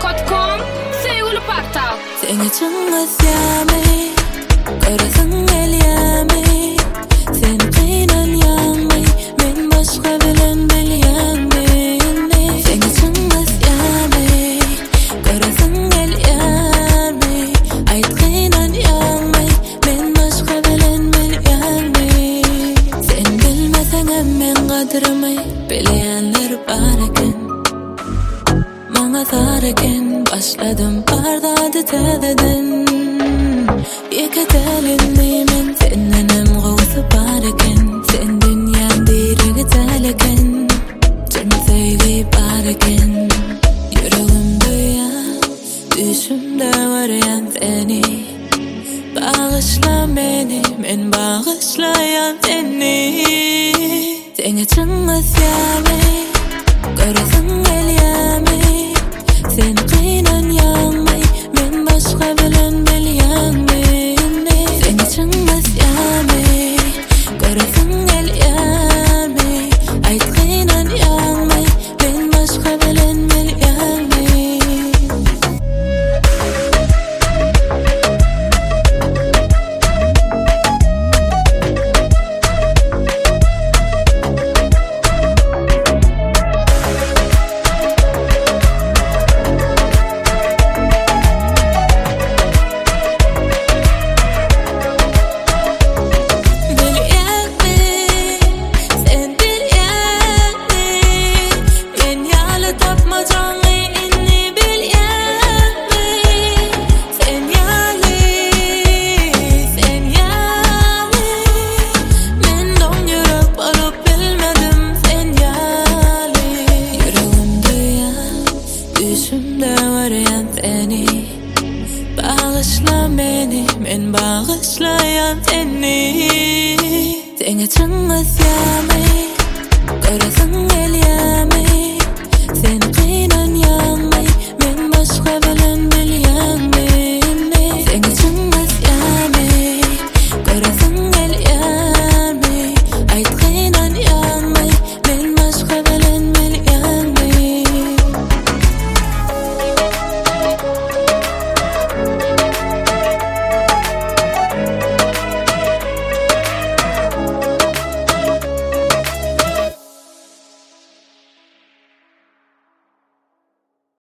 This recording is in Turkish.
Kotkom, segul parta. Seni çınlasiyami, qarasın elyami. Seni qiynan yanmay, men boshqa bilan bilyami. Seni çınlasiyami, qarasın elyami. Ayt qiynan yanmay, men boshqa bilan bilyami. Sen bilmasang ham men qadrimay, bilyanlar bar ekan. Manga zar ekan, başladım pardadi tadadın. Yekatelindeymen, senden hem gavsı bar eken. Sen dünyan dirigi teleken, can sevgi bar eken. Yüreğim duyan, düşümde arayan seni. Bağışla beni, men bağışlayan seni. Seni çınlasiyami, qarasın elyami. Sen qiynan yanmay, men boshqa bilan bilyami. Seni çınlasiyami, qarasın elyami. Ayt qiynan yanmay, men boshqa bilan bilyami. Düşümde arayan seni. Bağışla beni, men bağışlayan seni. Seni çınlasiyami, qarasın elyami.